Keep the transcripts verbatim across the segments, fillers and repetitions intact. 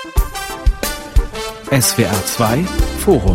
S W R zwei Forum.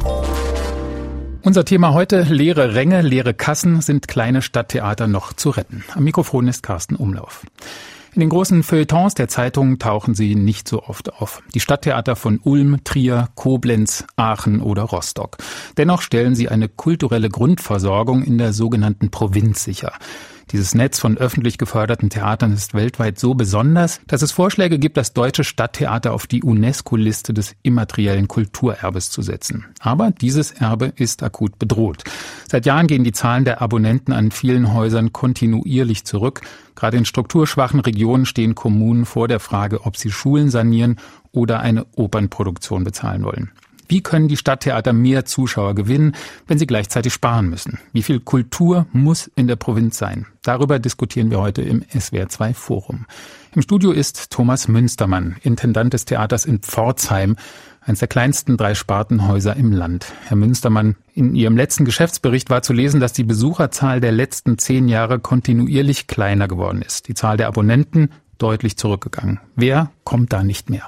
Unser Thema heute: leere Ränge, leere Kassen. Sind kleine Stadttheater noch zu retten? Am Mikrofon ist Carsten Umlauf. In den großen Feuilletons der Zeitungen tauchen sie nicht so oft auf. Die Stadttheater von Ulm, Trier, Koblenz, Aachen oder Rostock. Dennoch stellen sie eine kulturelle Grundversorgung in der sogenannten Provinz sicher. Dieses Netz von öffentlich geförderten Theatern ist weltweit so besonders, dass es Vorschläge gibt, das deutsche Stadttheater auf die UNESCO-Liste des immateriellen Kulturerbes zu setzen. Aber dieses Erbe ist akut bedroht. Seit Jahren gehen die Zahlen der Abonnenten an vielen Häusern kontinuierlich zurück. Gerade in strukturschwachen Regionen stehen Kommunen vor der Frage, ob sie Schulen sanieren oder eine Opernproduktion bezahlen wollen. Wie können die Stadttheater mehr Zuschauer gewinnen, wenn sie gleichzeitig sparen müssen? Wie viel Kultur muss in der Provinz sein? Darüber diskutieren wir heute im S W R zwei Forum. Im Studio ist Thomas Münstermann, Intendant des Theaters in Pforzheim, eines der kleinsten Drei-Spartenhäuser im Land. Herr Münstermann, in Ihrem letzten Geschäftsbericht war zu lesen, dass die Besucherzahl der letzten zehn Jahre kontinuierlich kleiner geworden ist. Die Zahl der Abonnenten deutlich zurückgegangen. Wer kommt da nicht mehr?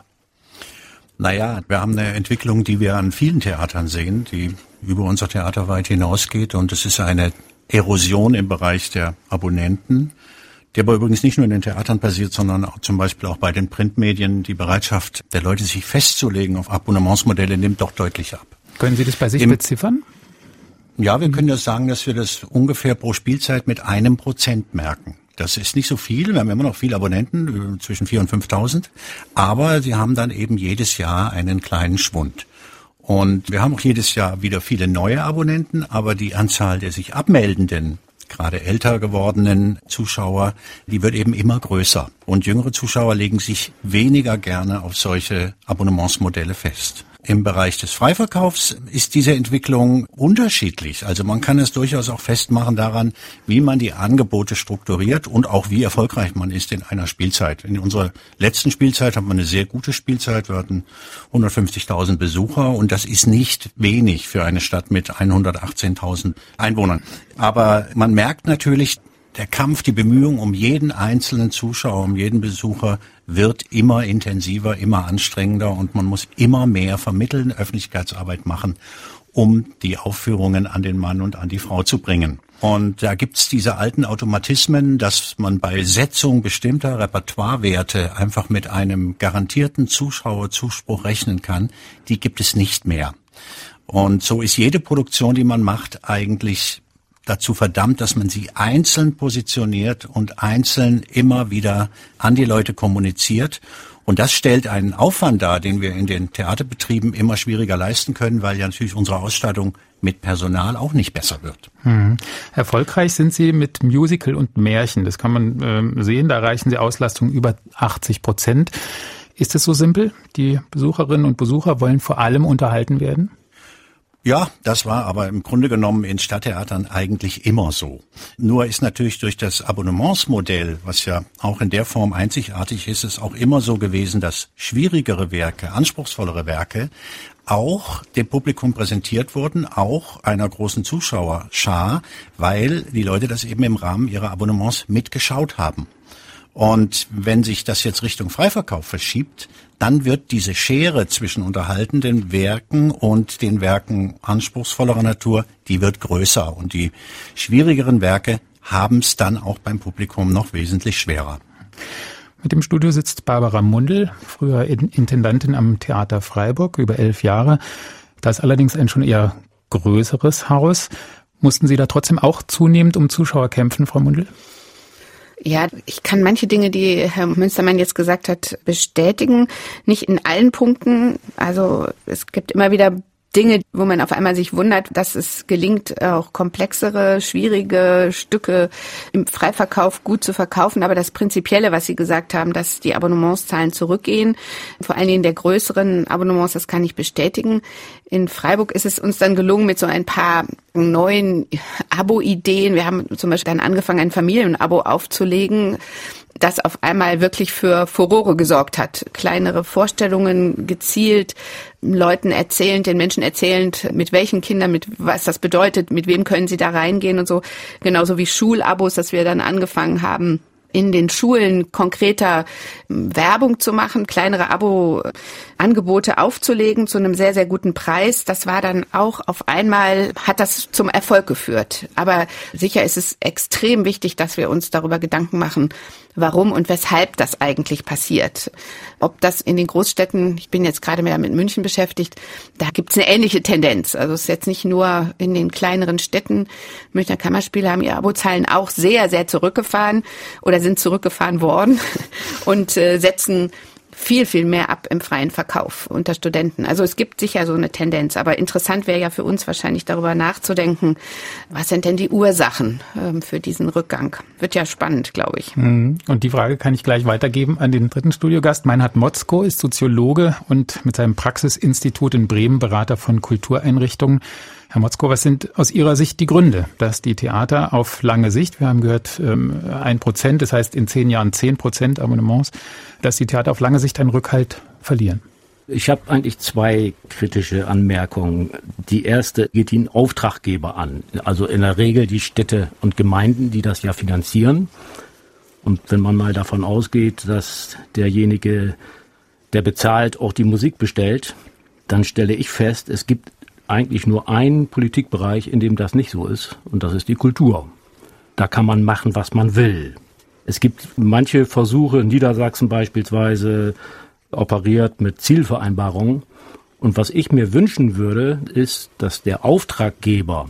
Naja, wir haben eine Entwicklung, die wir an vielen Theatern sehen, die über unser Theater weit hinausgeht. Und es ist eine Erosion im Bereich der Abonnenten, die aber übrigens nicht nur in den Theatern passiert, sondern auch zum Beispiel auch bei den Printmedien. Die Bereitschaft der Leute, sich festzulegen auf Abonnementsmodelle, nimmt doch deutlich ab. Können Sie das bei sich Im, beziffern? Ja, wir können das sagen, dass wir das ungefähr pro Spielzeit mit einem Prozent merken. Das ist nicht so viel, wir haben immer noch viele Abonnenten, zwischen viertausend und fünftausend, aber sie haben dann eben jedes Jahr einen kleinen Schwund. Und wir haben auch jedes Jahr wieder viele neue Abonnenten, aber die Anzahl der sich abmeldenden, gerade älter gewordenen Zuschauer, die wird eben immer größer. Und jüngere Zuschauer legen sich weniger gerne auf solche Abonnementsmodelle fest. Im Bereich des Freiverkaufs ist diese Entwicklung unterschiedlich. Also man kann es durchaus auch festmachen daran, wie man die Angebote strukturiert und auch wie erfolgreich man ist in einer Spielzeit. In unserer letzten Spielzeit haben wir eine sehr gute Spielzeit. Wir hatten hundertfünfzigtausend Besucher und das ist nicht wenig für eine Stadt mit hundertachtzehntausend Einwohnern. Aber man merkt natürlich, der Kampf, die Bemühung um jeden einzelnen Zuschauer, um jeden Besucher wird immer intensiver, immer anstrengender und man muss immer mehr vermitteln, Öffentlichkeitsarbeit machen, um die Aufführungen an den Mann und an die Frau zu bringen. Und da gibt's diese alten Automatismen, dass man bei Setzung bestimmter Repertoirewerte einfach mit einem garantierten Zuschauerzuspruch rechnen kann, die gibt es nicht mehr. Und so ist jede Produktion, die man macht, eigentlich dazu verdammt, dass man sie einzeln positioniert und einzeln immer wieder an die Leute kommuniziert. Und das stellt einen Aufwand dar, den wir in den Theaterbetrieben immer schwieriger leisten können, weil ja natürlich unsere Ausstattung mit Personal auch nicht besser wird. Hm. Erfolgreich sind Sie mit Musical und Märchen. Das kann man äh, sehen, da erreichen Sie Auslastung über achtzig Prozent. Ist es so simpel? Die Besucherinnen und Besucher wollen vor allem unterhalten werden? Ja, das war aber im Grunde genommen in Stadttheatern eigentlich immer so. Nur ist natürlich durch das Abonnementsmodell, was ja auch in der Form einzigartig ist, es auch immer so gewesen, dass schwierigere Werke, anspruchsvollere Werke auch dem Publikum präsentiert wurden, auch einer großen Zuschauerschar, weil die Leute das eben im Rahmen ihrer Abonnements mitgeschaut haben. Und wenn sich das jetzt Richtung Freiverkauf verschiebt, dann wird diese Schere zwischen unterhaltenden Werken und den Werken anspruchsvollerer Natur, die wird größer. Und die schwierigeren Werke haben es dann auch beim Publikum noch wesentlich schwerer. Mit dem Studio sitzt Barbara Mundl, früher Intendantin am Theater Freiburg, über elf Jahre. Das ist allerdings ein schon eher größeres Haus. Mussten Sie da trotzdem auch zunehmend um Zuschauer kämpfen, Frau Mundl? Ja, ich kann manche Dinge, die Herr Münstermann jetzt gesagt hat, bestätigen. Nicht in allen Punkten. Also es gibt immer wieder Dinge, wo man auf einmal sich wundert, dass es gelingt, auch komplexere, schwierige Stücke im Freiverkauf gut zu verkaufen. Aber das Prinzipielle, was Sie gesagt haben, dass die Abonnementszahlen zurückgehen, vor allen Dingen der größeren Abonnements, das kann ich bestätigen. In Freiburg ist es uns dann gelungen mit so ein paar neuen Abo-Ideen. Wir haben zum Beispiel dann angefangen, ein Familienabo aufzulegen, das auf einmal wirklich für Furore gesorgt hat. Kleinere Vorstellungen gezielt, Leuten erzählend, den Menschen erzählend, mit welchen Kindern, mit was das bedeutet, mit wem können sie da reingehen und so. Genauso wie Schulabos, dass wir dann angefangen haben, in den Schulen konkreter Werbung zu machen, kleinere Abo-Angebote aufzulegen zu einem sehr, sehr guten Preis. Das war dann auch auf einmal, hat das zum Erfolg geführt. Aber sicher ist es extrem wichtig, dass wir uns darüber Gedanken machen, warum und weshalb das eigentlich passiert. Ob das in den Großstädten, ich bin jetzt gerade mehr mit München beschäftigt, da gibt es eine ähnliche Tendenz. Also es ist jetzt nicht nur in den kleineren Städten. Münchner Kammerspiele haben ihre Abozahlen auch sehr, sehr zurückgefahren oder sind zurückgefahren worden und äh, setzen viel, viel mehr ab im freien Verkauf unter Studenten. Also es gibt sicher so eine Tendenz. Aber interessant wäre ja für uns wahrscheinlich darüber nachzudenken, was sind denn die Ursachen ähm, für diesen Rückgang? Wird ja spannend, glaube ich. Und die Frage kann ich gleich weitergeben an den dritten Studiogast. Meinhard Motzko ist Soziologe und mit seinem Praxisinstitut in Bremen Berater von Kultureinrichtungen. Herr Motzko, was sind aus Ihrer Sicht die Gründe, dass die Theater auf lange Sicht, wir haben gehört, ein Prozent, das heißt in zehn Jahren zehn Prozent Abonnements, dass die Theater auf lange Sicht einen Rückhalt verlieren? Ich habe eigentlich zwei kritische Anmerkungen. Die erste geht den Auftraggeber an, also in der Regel die Städte und Gemeinden, die das ja finanzieren. Und wenn man mal davon ausgeht, dass derjenige, der bezahlt, auch die Musik bestellt, dann stelle ich fest, es gibt eigentlich nur einen Politikbereich, in dem das nicht so ist, und das ist die Kultur. Da kann man machen, was man will. Es gibt manche Versuche, in Niedersachsen beispielsweise, operiert mit Zielvereinbarungen. Und was ich mir wünschen würde, ist, dass der Auftraggeber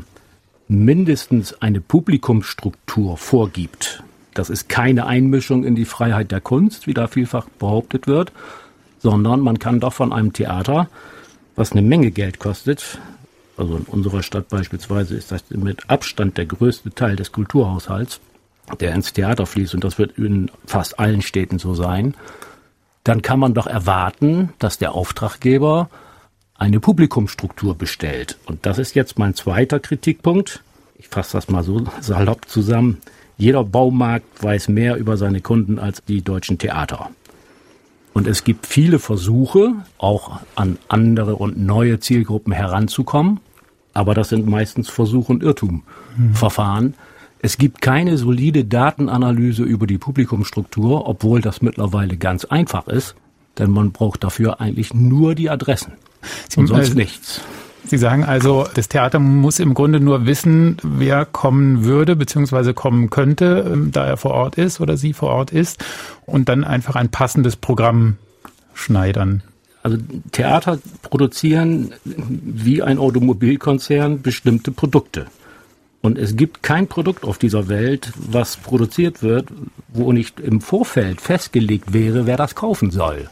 mindestens eine Publikumsstruktur vorgibt. Das ist keine Einmischung in die Freiheit der Kunst, wie da vielfach behauptet wird, sondern man kann doch von einem Theater, was eine Menge Geld kostet, also in unserer Stadt beispielsweise ist das mit Abstand der größte Teil des Kulturhaushalts, der ins Theater fließt, und das wird in fast allen Städten so sein, dann kann man doch erwarten, dass der Auftraggeber eine Publikumsstruktur bestellt. Und das ist jetzt mein zweiter Kritikpunkt. Ich fasse das mal so salopp zusammen. Jeder Baumarkt weiß mehr über seine Kunden als die deutschen Theater. Und es gibt viele Versuche, auch an andere und neue Zielgruppen heranzukommen. Aber das sind meistens Versuch- und Irrtumverfahren. Mhm. Es gibt keine solide Datenanalyse über die Publikumsstruktur, obwohl das mittlerweile ganz einfach ist. Denn man braucht dafür eigentlich nur die Adressen Sie, und sonst also, nichts. Sie sagen also, das Theater muss im Grunde nur wissen, wer kommen würde bzw. kommen könnte, da er vor Ort ist oder sie vor Ort ist, und dann einfach ein passendes Programm schneidern. Also Theater produzieren wie ein Automobilkonzern bestimmte Produkte. Und es gibt kein Produkt auf dieser Welt, was produziert wird, wo nicht im Vorfeld festgelegt wäre, wer das kaufen soll.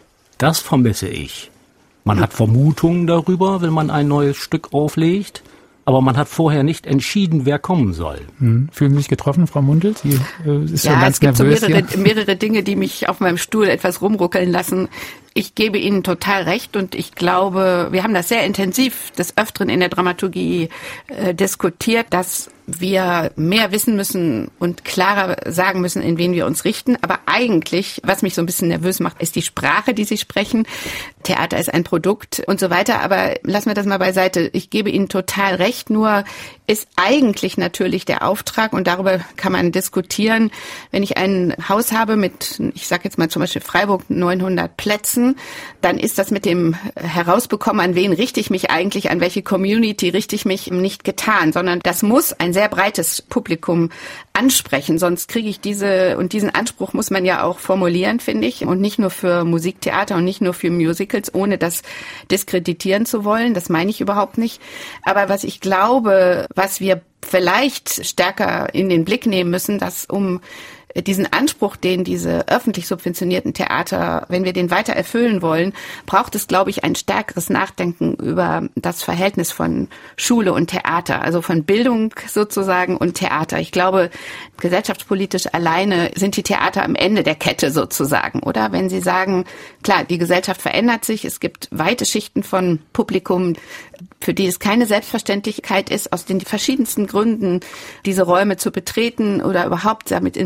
Das vermisse ich. Man hat Vermutungen darüber, wenn man ein neues Stück auflegt, aber man hat vorher nicht entschieden, wer kommen soll. Hm. Fühlen Sie sich getroffen, Frau Mundel? Sie äh, ist ja, schon ganz es gibt nervös so mehrere, hier. mehrere Dinge, die mich auf meinem Stuhl etwas rumruckeln lassen. Ich gebe Ihnen total recht und ich glaube, wir haben das sehr intensiv des Öfteren in der Dramaturgie äh, diskutiert, dass wir mehr wissen müssen und klarer sagen müssen, in wen wir uns richten. Aber eigentlich, was mich so ein bisschen nervös macht, ist die Sprache, die Sie sprechen. Theater ist ein Produkt und so weiter. Aber lassen wir das mal beiseite. Ich gebe Ihnen total recht. Nur ist eigentlich natürlich der Auftrag, und darüber kann man diskutieren, wenn ich ein Haus habe mit, ich sage jetzt mal zum Beispiel Freiburg, neunhundert Plätzen, dann ist das mit dem Herausbekommen, an wen richte ich mich eigentlich, an welche Community richte ich mich, nicht getan, sondern das muss ein sehr breites Publikum ansprechen, sonst kriege ich diese, und diesen Anspruch muss man ja auch formulieren, finde ich, und nicht nur für Musiktheater und nicht nur für Musicals, ohne das diskreditieren zu wollen, das meine ich überhaupt nicht. Aber was ich glaube, was wir vielleicht stärker in den Blick nehmen müssen, dass um diesen Anspruch, den diese öffentlich subventionierten Theater, wenn wir den weiter erfüllen wollen, braucht es, glaube ich, ein stärkeres Nachdenken über das Verhältnis von Schule und Theater, also von Bildung sozusagen und Theater. Ich glaube, gesellschaftspolitisch alleine sind die Theater am Ende der Kette sozusagen, oder? Wenn Sie sagen, klar, die Gesellschaft verändert sich, es gibt weite Schichten von Publikum, für die es keine Selbstverständlichkeit ist, aus den verschiedensten Gründen diese Räume zu betreten oder überhaupt damit in Berührung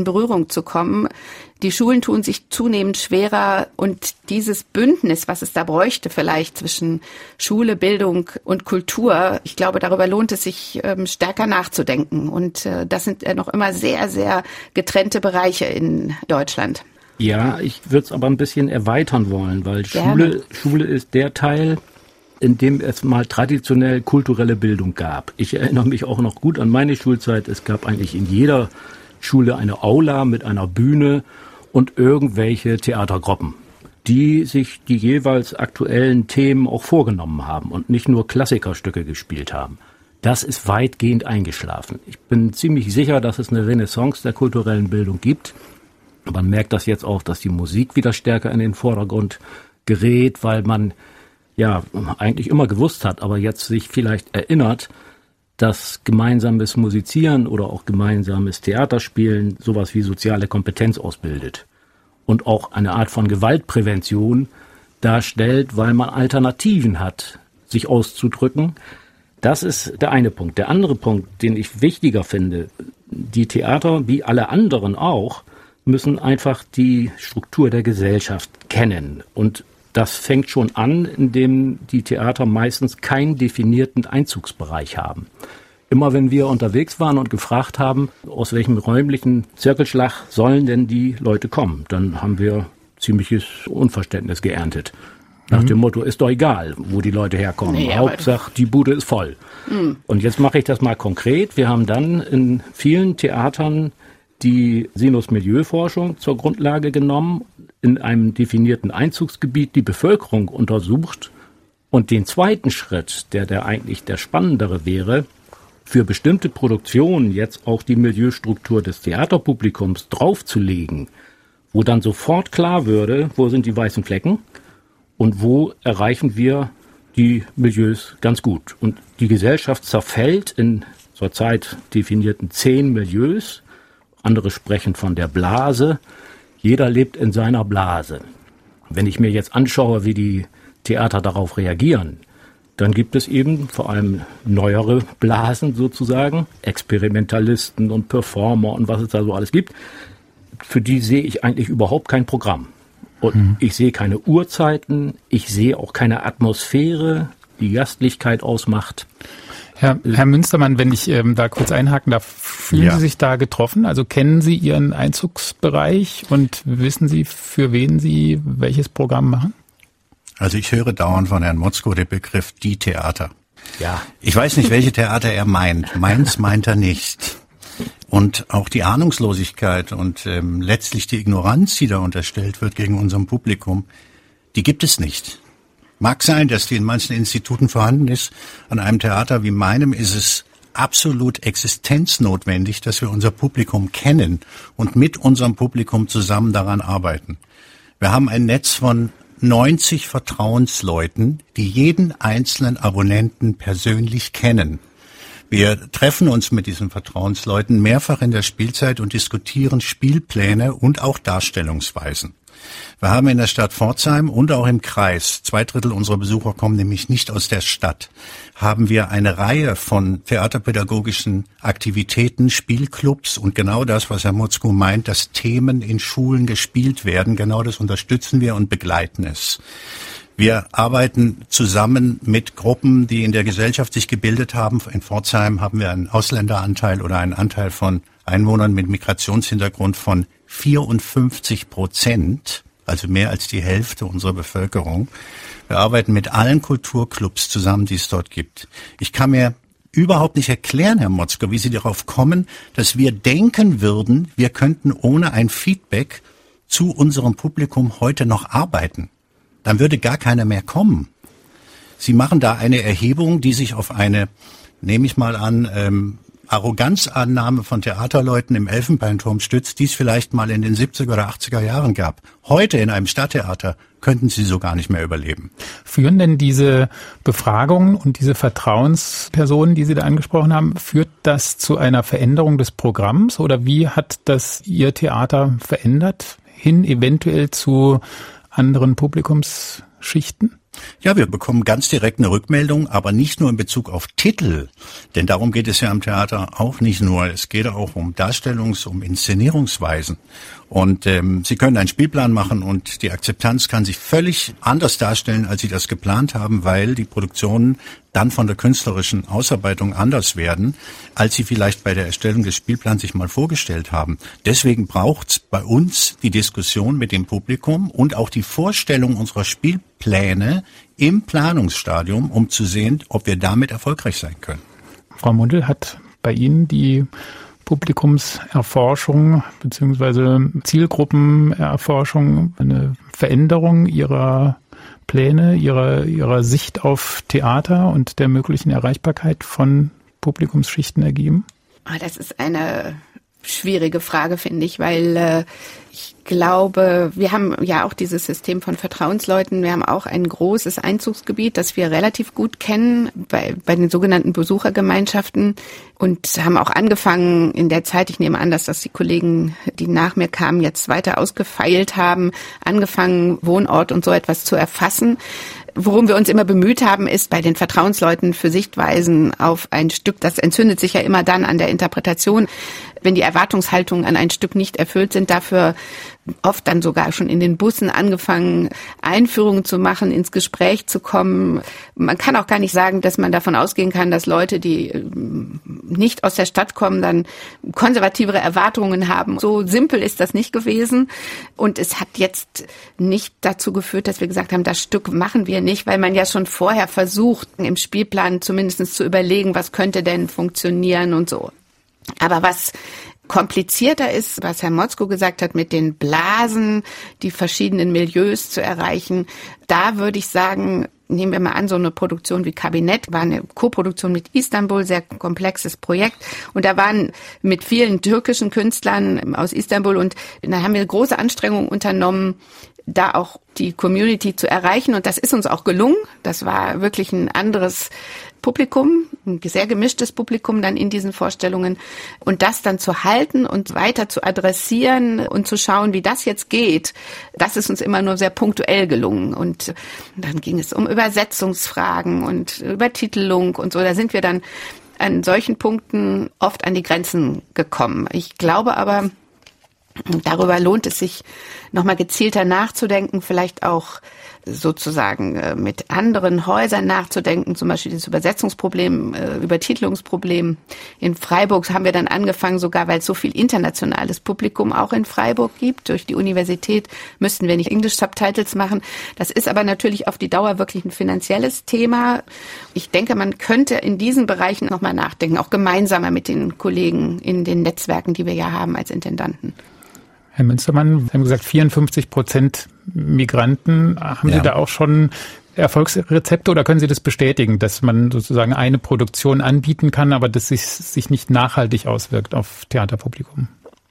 Bildung zu kommen. Die Schulen tun sich zunehmend schwerer und dieses Bündnis, was es da bräuchte vielleicht zwischen Schule, Bildung und Kultur, ich glaube, darüber lohnt es sich ähm, stärker nachzudenken. Und äh, das sind äh, noch immer sehr, sehr getrennte Bereiche in Deutschland. Ja, ich würde es aber ein bisschen erweitern wollen, weil Schule, Schule ist der Teil, in dem es mal traditionell kulturelle Bildung gab. Ich erinnere mich auch noch gut an meine Schulzeit. Es gab eigentlich in jeder Schule eine Aula mit einer Bühne und irgendwelche Theatergruppen, die sich die jeweils aktuellen Themen auch vorgenommen haben und nicht nur Klassikerstücke gespielt haben. Das ist weitgehend eingeschlafen. Ich bin ziemlich sicher, dass es eine Renaissance der kulturellen Bildung gibt. Man merkt das jetzt auch, dass die Musik wieder stärker in den Vordergrund gerät, weil man ja eigentlich immer gewusst hat, aber jetzt sich vielleicht erinnert, dass gemeinsames Musizieren oder auch gemeinsames Theaterspielen sowas wie soziale Kompetenz ausbildet und auch eine Art von Gewaltprävention darstellt, weil man Alternativen hat, sich auszudrücken. Das ist der eine Punkt. Der andere Punkt, den ich wichtiger finde, die Theater, wie alle anderen auch, müssen einfach die Struktur der Gesellschaft kennen. Und das fängt schon an, indem die Theater meistens keinen definierten Einzugsbereich haben. Immer wenn wir unterwegs waren und gefragt haben, aus welchem räumlichen Zirkelschlag sollen denn die Leute kommen, dann haben wir ziemliches Unverständnis geerntet. Nach mhm. dem Motto, ist doch egal, wo die Leute herkommen. Nee, Hauptsache, die Bude ist voll. Mhm. Und jetzt mache ich das mal konkret. Wir haben dann in vielen Theatern die Sinus-Milieu-Forschung zur Grundlage genommen, in einem definierten Einzugsgebiet die Bevölkerung untersucht und den zweiten Schritt, der der eigentlich der spannendere wäre, für bestimmte Produktionen jetzt auch die Milieustruktur des Theaterpublikums draufzulegen, wo dann sofort klar würde, wo sind die weißen Flecken und wo erreichen wir die Milieus ganz gut. Und die Gesellschaft zerfällt in zurzeit definierten zehn Milieus. Andere sprechen von der Blase. Jeder lebt in seiner Blase. Wenn ich mir jetzt anschaue, wie die Theater darauf reagieren, dann gibt es eben vor allem neuere Blasen sozusagen, Experimentalisten und Performer und was es da so alles gibt. Für die sehe ich eigentlich überhaupt kein Programm. Und mhm. ich sehe keine Uhrzeiten, ich sehe auch keine Atmosphäre, die Gastlichkeit ausmacht. Herr, Herr Münstermann, wenn ich ähm, da kurz einhaken darf, fühlen ja. Sie sich da getroffen? Also kennen Sie Ihren Einzugsbereich und wissen Sie, für wen Sie welches Programm machen? Also ich höre dauernd von Herrn Motzko den Begriff die Theater. Ja. Ich weiß nicht, welche Theater er meint. Meins meint er nicht. Und auch die Ahnungslosigkeit und ähm, letztlich die Ignoranz, die da unterstellt wird gegen unserem Publikum, die gibt es nicht. Mag sein, dass die in manchen Instituten vorhanden ist. An einem Theater wie meinem ist es absolut existenznotwendig, dass wir unser Publikum kennen und mit unserem Publikum zusammen daran arbeiten. Wir haben ein Netz von neunzig Vertrauensleuten, die jeden einzelnen Abonnenten persönlich kennen. Wir treffen uns mit diesen Vertrauensleuten mehrfach in der Spielzeit und diskutieren Spielpläne und auch Darstellungsweisen. Wir haben in der Stadt Pforzheim und auch im Kreis, zwei Drittel unserer Besucher kommen nämlich nicht aus der Stadt, haben wir eine Reihe von theaterpädagogischen Aktivitäten, Spielclubs und genau das, was Herr Motzko meint, dass Themen in Schulen gespielt werden, genau das unterstützen wir und begleiten es. Wir arbeiten zusammen mit Gruppen, die in der Gesellschaft sich gebildet haben. In Pforzheim haben wir einen Ausländeranteil oder einen Anteil von Einwohnern mit Migrationshintergrund von vierundfünfzig Prozent, also mehr als die Hälfte unserer Bevölkerung. Wir arbeiten mit allen Kulturclubs zusammen, die es dort gibt. Ich kann mir überhaupt nicht erklären, Herr Motzko, wie Sie darauf kommen, dass wir denken würden, wir könnten ohne ein Feedback zu unserem Publikum heute noch arbeiten. Dann würde gar keiner mehr kommen. Sie machen da eine Erhebung, die sich auf eine, nehme ich mal an, ähm, Arroganzannahme von Theaterleuten im Elfenbeinturm stützt, die es vielleicht mal in den siebziger oder achtziger Jahren gab. Heute in einem Stadttheater könnten sie so gar nicht mehr überleben. Führen denn diese Befragungen und diese Vertrauenspersonen, die Sie da angesprochen haben, führt das zu einer Veränderung des Programms oder wie hat das Ihr Theater verändert, hin eventuell zu anderen Publikumsschichten? Ja, wir bekommen ganz direkt eine Rückmeldung, aber nicht nur in Bezug auf Titel, denn darum geht es ja am Theater auch nicht nur. Es geht auch um Darstellungs-, um Inszenierungsweisen. Und ähm, Sie können einen Spielplan machen und die Akzeptanz kann sich völlig anders darstellen, als Sie das geplant haben, weil die Produktionen dann von der künstlerischen Ausarbeitung anders werden, als Sie vielleicht bei der Erstellung des Spielplans sich mal vorgestellt haben. Deswegen braucht's bei uns die Diskussion mit dem Publikum und auch die Vorstellung unserer Spielpläne im Planungsstadium, um zu sehen, ob wir damit erfolgreich sein können. Frau Mundel, hat bei Ihnen die Publikumserforschung bzw. Zielgruppenerforschung eine Veränderung Ihrer Pläne, Ihrer, Ihrer Sicht auf Theater und der möglichen Erreichbarkeit von Publikumsschichten ergeben? Das ist eine schwierige Frage, finde ich, weil äh, ich glaube, wir haben ja auch dieses System von Vertrauensleuten. Wir haben auch ein großes Einzugsgebiet, das wir relativ gut kennen bei, bei den sogenannten Besuchergemeinschaften und haben auch angefangen in der Zeit, ich nehme an, dass das die Kollegen, die nach mir kamen, jetzt weiter ausgefeilt haben, angefangen, Wohnort und so etwas zu erfassen. Worum wir uns immer bemüht haben, ist bei den Vertrauensleuten für Sichtweisen auf ein Stück, das entzündet sich ja immer dann an der Interpretation, wenn die Erwartungshaltungen an ein Stück nicht erfüllt sind, dafür oft dann sogar schon in den Bussen angefangen, Einführungen zu machen, ins Gespräch zu kommen. Man kann auch gar nicht sagen, dass man davon ausgehen kann, dass Leute, die nicht aus der Stadt kommen, dann konservativere Erwartungen haben. So simpel ist das nicht gewesen. Und es hat jetzt nicht dazu geführt, dass wir gesagt haben, das Stück machen wir nicht, weil man ja schon vorher versucht, im Spielplan zumindest zu überlegen, was könnte denn funktionieren und so. Aber was komplizierter ist, was Herr Motzko gesagt hat, mit den Blasen, die verschiedenen Milieus zu erreichen, da würde ich sagen, nehmen wir mal an, so eine Produktion wie Kabinett war eine Koproduktion mit Istanbul, sehr komplexes Projekt. Und da waren mit vielen türkischen Künstlern aus Istanbul und da haben wir große Anstrengungen unternommen, da auch die Community zu erreichen. Und das ist uns auch gelungen. Das war wirklich ein anderes Publikum, ein sehr gemischtes Publikum dann in diesen Vorstellungen. Und das dann zu halten und weiter zu adressieren und zu schauen, wie das jetzt geht, das ist uns immer nur sehr punktuell gelungen. Und dann ging es um Übersetzungsfragen und Übertitelung und so. Da sind wir dann an solchen Punkten oft an die Grenzen gekommen. Ich glaube aber, darüber lohnt es sich, nochmal gezielter nachzudenken, vielleicht auch sozusagen mit anderen Häusern nachzudenken, zum Beispiel das Übersetzungsproblem, Übertitelungsproblem. In Freiburg haben wir dann angefangen, sogar weil es so viel internationales Publikum auch in Freiburg gibt. Durch die Universität müssten wir nicht English Subtitles machen. Das ist aber natürlich auf die Dauer wirklich ein finanzielles Thema. Ich denke, man könnte in diesen Bereichen nochmal nachdenken, auch gemeinsamer mit den Kollegen in den Netzwerken, die wir ja haben als Intendanten. Herr Münstermann, Sie haben gesagt, vierundfünfzig Prozent Migranten. Haben ja. Sie da auch schon Erfolgsrezepte oder können Sie das bestätigen, dass man sozusagen eine Produktion anbieten kann, aber dass sich, sich nicht nachhaltig auswirkt auf Theaterpublikum?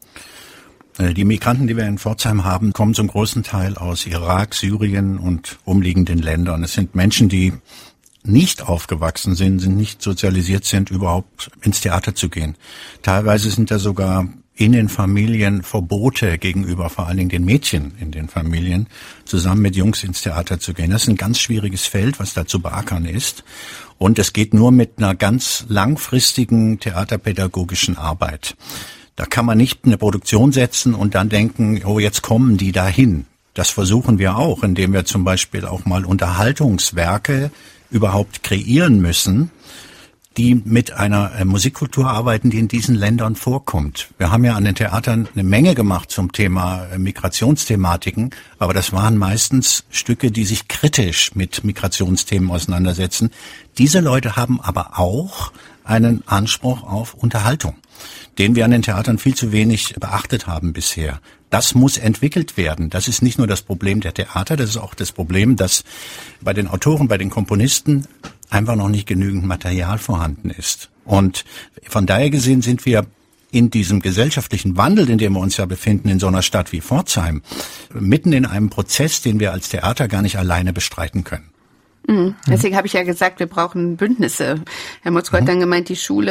Die Migranten, die wir in Pforzheim haben, kommen zum großen Teil aus Irak, Syrien und umliegenden Ländern. Es sind Menschen, die nicht aufgewachsen sind, sind nicht sozialisiert sind, überhaupt ins Theater zu gehen. Teilweise sind da sogar in den Familien Verbote gegenüber vor allen Dingen den Mädchen in den Familien, zusammen mit Jungs ins Theater zu gehen. Das ist ein ganz schwieriges Feld, was da zu beackern ist. Und es geht nur mit einer ganz langfristigen theaterpädagogischen Arbeit. Da kann man nicht eine Produktion setzen und dann denken, oh, jetzt kommen die dahin. Das versuchen wir auch, indem wir zum Beispiel auch mal Unterhaltungswerke überhaupt kreieren müssen, die mit einer äh, Musikkultur arbeiten, die in diesen Ländern vorkommt. Wir haben ja an den Theatern eine Menge gemacht zum Thema äh, Migrationsthematiken, aber das waren meistens Stücke, die sich kritisch mit Migrationsthemen auseinandersetzen. Diese Leute haben aber auch einen Anspruch auf Unterhaltung, den wir an den Theatern viel zu wenig beachtet haben bisher. Das muss entwickelt werden. Das ist nicht nur das Problem der Theater, das ist auch das Problem, dass bei den Autoren, bei den Komponisten einfach noch nicht genügend Material vorhanden ist. Und von daher gesehen sind wir in diesem gesellschaftlichen Wandel, in dem wir uns ja befinden, in so einer Stadt wie Pforzheim, mitten in einem Prozess, den wir als Theater gar nicht alleine bestreiten können. Mhm. Deswegen habe ich ja gesagt, wir brauchen Bündnisse. Herr Motzko hat dann gemeint, die Schule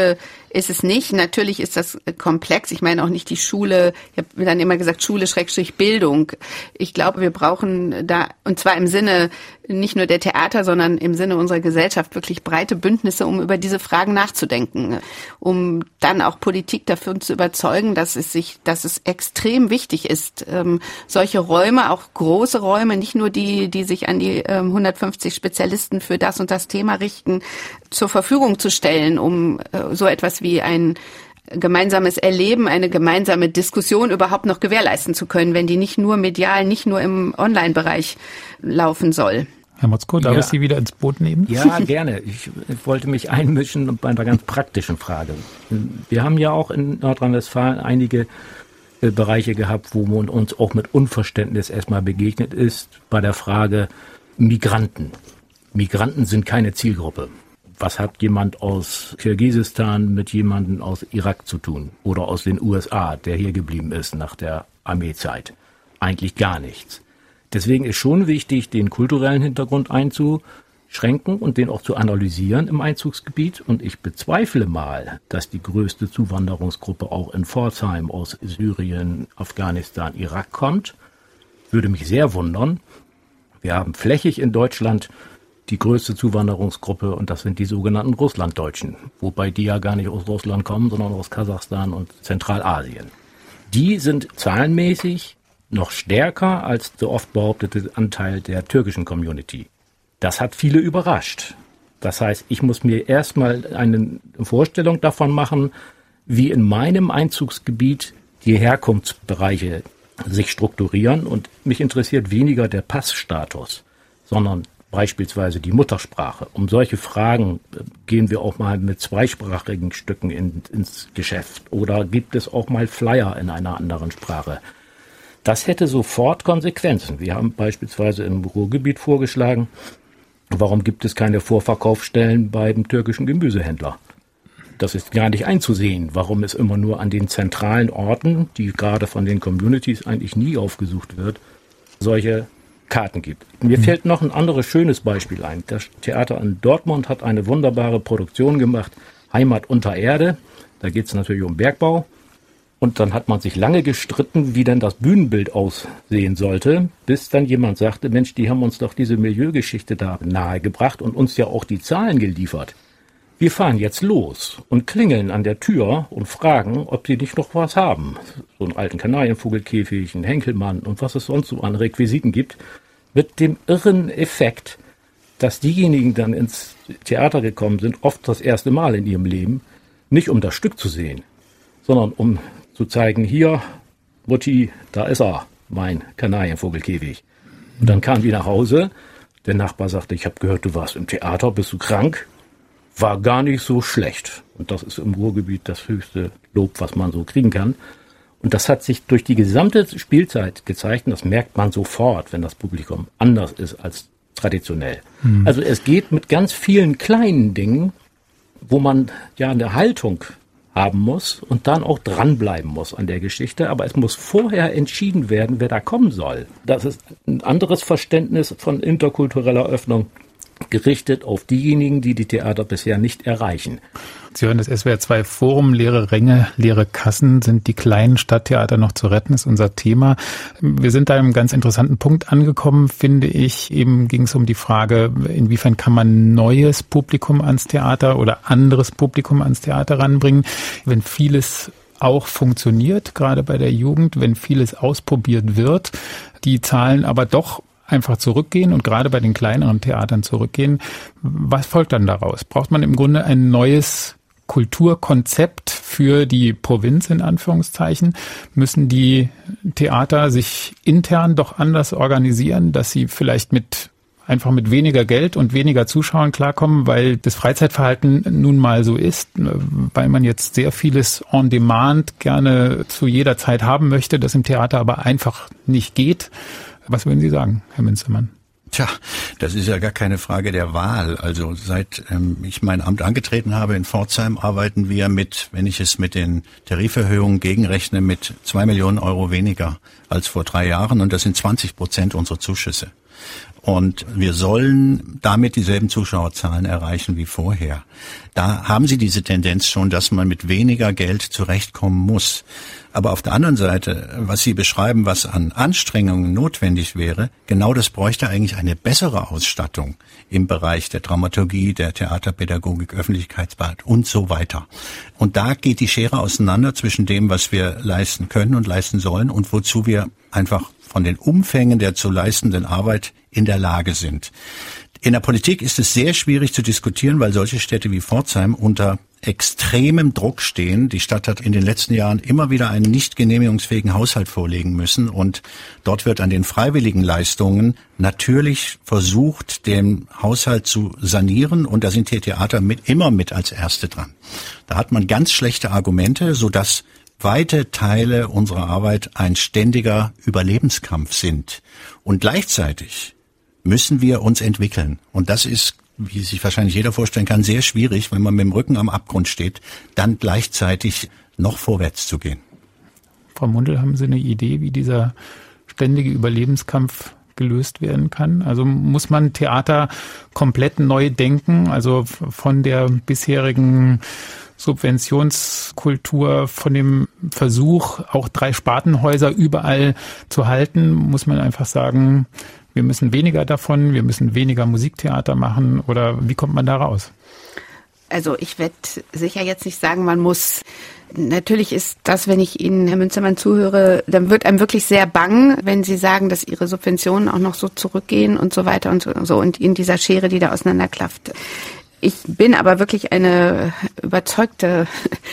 ist es nicht. Natürlich ist das komplex. Ich meine auch nicht die Schule. Ich habe dann immer gesagt, Schule Schrägstrich Bildung. Ich glaube, wir brauchen da, und zwar im Sinne nicht nur der Theater, sondern im Sinne unserer Gesellschaft wirklich breite Bündnisse, um über diese Fragen nachzudenken, um dann auch Politik dafür zu überzeugen, dass es sich, dass es extrem wichtig ist, ähm, solche Räume, auch große Räume, nicht nur die, die sich an die ähm, hundertfünfzig Spezialisten für das und das Thema richten, zur Verfügung zu stellen, um äh, so etwas wie ein gemeinsames Erleben, eine gemeinsame Diskussion überhaupt noch gewährleisten zu können, wenn die nicht nur medial, nicht nur im Online-Bereich laufen soll. Herr Motzko, darf ja. ich Sie wieder ins Boot nehmen? Ja, gerne. Ich wollte mich einmischen bei einer ganz praktischen Frage. Wir haben ja auch in Nordrhein-Westfalen einige äh, Bereiche gehabt, wo man uns auch mit Unverständnis erstmal begegnet ist bei der Frage Migranten. Migranten sind keine Zielgruppe. Was hat jemand aus Kirgisistan mit jemandem aus Irak zu tun oder aus den U S A, der hier geblieben ist nach der Armeezeit? Eigentlich gar nichts. Deswegen ist schon wichtig, den kulturellen Hintergrund einzuschränken und den auch zu analysieren im Einzugsgebiet. Und ich bezweifle mal, dass die größte Zuwanderungsgruppe auch in Pforzheim aus Syrien, Afghanistan, Irak kommt. Würde mich sehr wundern. Wir haben flächig in Deutschland die größte Zuwanderungsgruppe und das sind die sogenannten Russlanddeutschen, wobei die ja gar nicht aus Russland kommen, sondern aus Kasachstan und Zentralasien. Die sind zahlenmäßig noch stärker als der oft behauptete Anteil der türkischen Community. Das hat viele überrascht. Das heißt, ich muss mir erstmal eine Vorstellung davon machen, wie in meinem Einzugsgebiet die Herkunftsbereiche sich strukturieren und mich interessiert weniger der Passstatus, sondern beispielsweise die Muttersprache. Um solche Fragen gehen wir auch mal mit zweisprachigen Stücken in, ins Geschäft. Oder gibt es auch mal Flyer in einer anderen Sprache? Das hätte sofort Konsequenzen. Wir haben beispielsweise im Ruhrgebiet vorgeschlagen, warum gibt es keine Vorverkaufsstellen beim türkischen Gemüsehändler? Das ist gar nicht einzusehen, warum es immer nur an den zentralen Orten, die gerade von den Communities eigentlich nie aufgesucht wird, solche Karten gibt. Mir mhm. fällt noch ein anderes schönes Beispiel ein. Das Theater in Dortmund hat eine wunderbare Produktion gemacht, Heimat unter Erde. Da geht es natürlich um Bergbau. Und dann hat man sich lange gestritten, wie denn das Bühnenbild aussehen sollte, bis dann jemand sagte, Mensch, die haben uns doch diese Milieugeschichte da nahegebracht und uns ja auch die Zahlen geliefert. Wir fahren jetzt los und klingeln an der Tür und fragen, ob sie nicht noch was haben. So einen alten Kanarienvogelkäfig, einen Henkelmann und was es sonst so an Requisiten gibt, mit dem irren Effekt, dass diejenigen dann ins Theater gekommen sind, oft das erste Mal in ihrem Leben, nicht um das Stück zu sehen, sondern um zu zeigen, hier, Mutti, da ist er, mein Kanarienvogelkäfig. Und dann kamen die nach Hause, der Nachbar sagte, ich habe gehört, du warst im Theater, bist du krank? War gar nicht so schlecht. Und das ist im Ruhrgebiet das höchste Lob, was man so kriegen kann. Und das hat sich durch die gesamte Spielzeit gezeigt, und das merkt man sofort, wenn das Publikum anders ist als traditionell. Mhm. Also es geht mit ganz vielen kleinen Dingen, wo man ja eine Haltung haben muss und dann auch dranbleiben muss an der Geschichte. Aber es muss vorher entschieden werden, wer da kommen soll. Das ist ein anderes Verständnis von interkultureller Öffnung, gerichtet auf diejenigen, die die Theater bisher nicht erreichen. Sie hören das S W R zwei Forum, leere Ränge, leere Kassen, sind die kleinen Stadttheater noch zu retten, ist unser Thema. Wir sind da einem ganz interessanten Punkt angekommen, finde ich. Eben ging es um die Frage, inwiefern kann man neues Publikum ans Theater oder anderes Publikum ans Theater ranbringen, wenn vieles auch funktioniert, gerade bei der Jugend, wenn vieles ausprobiert wird, die Zahlen aber doch einfach zurückgehen und gerade bei den kleineren Theatern zurückgehen. Was folgt dann daraus? Braucht man im Grunde ein neues Kulturkonzept für die Provinz in Anführungszeichen? Müssen die Theater sich intern doch anders organisieren, dass sie vielleicht mit einfach mit weniger Geld und weniger Zuschauern klarkommen, weil das Freizeitverhalten nun mal so ist, weil man jetzt sehr vieles on demand gerne zu jeder Zeit haben möchte, das im Theater aber einfach nicht geht. Was würden Sie sagen, Herr Münstermann? Tja, das ist ja gar keine Frage der Wahl. Also seit ähm, ich mein Amt angetreten habe in Pforzheim, arbeiten wir mit, wenn ich es mit den Tariferhöhungen gegenrechne, mit zwei Millionen Euro weniger als vor drei Jahren. Und das sind zwanzig Prozent unserer Zuschüsse. Und wir sollen damit dieselben Zuschauerzahlen erreichen wie vorher. Da haben Sie diese Tendenz schon, dass man mit weniger Geld zurechtkommen muss. Aber auf der anderen Seite, was Sie beschreiben, was an Anstrengungen notwendig wäre, genau das bräuchte eigentlich eine bessere Ausstattung im Bereich der Dramaturgie, der Theaterpädagogik, Öffentlichkeitsbeirat und so weiter. Und da geht die Schere auseinander zwischen dem, was wir leisten können und leisten sollen und wozu wir einfach von den Umfängen der zu leistenden Arbeit in der Lage sind. In der Politik ist es sehr schwierig zu diskutieren, weil solche Städte wie Pforzheim unter extremem Druck stehen. Die Stadt hat in den letzten Jahren immer wieder einen nicht genehmigungsfähigen Haushalt vorlegen müssen und dort wird an den freiwilligen Leistungen natürlich versucht, den Haushalt zu sanieren und da sind die Theater mit, immer mit als Erste dran. Da hat man ganz schlechte Argumente, sodass weite Teile unserer Arbeit ein ständiger Überlebenskampf sind. Und gleichzeitig müssen wir uns entwickeln. Und das ist, wie sich wahrscheinlich jeder vorstellen kann, sehr schwierig, wenn man mit dem Rücken am Abgrund steht, dann gleichzeitig noch vorwärts zu gehen. Frau Mundel, haben Sie eine Idee, wie dieser ständige Überlebenskampf gelöst werden kann? Also muss man Theater komplett neu denken, also von der bisherigen Subventionskultur, von dem Versuch, auch drei Spartenhäuser überall zu halten, muss man einfach sagen, wir müssen weniger davon, wir müssen weniger Musiktheater machen, oder wie kommt man da raus? Also ich werde sicher jetzt nicht sagen, man muss. Natürlich ist das, wenn ich Ihnen, Herr Münstermann, zuhöre, dann wird einem wirklich sehr bang, wenn Sie sagen, dass Ihre Subventionen auch noch so zurückgehen und so weiter und so und in dieser Schere, die da auseinanderklafft. Ich bin aber wirklich eine überzeugte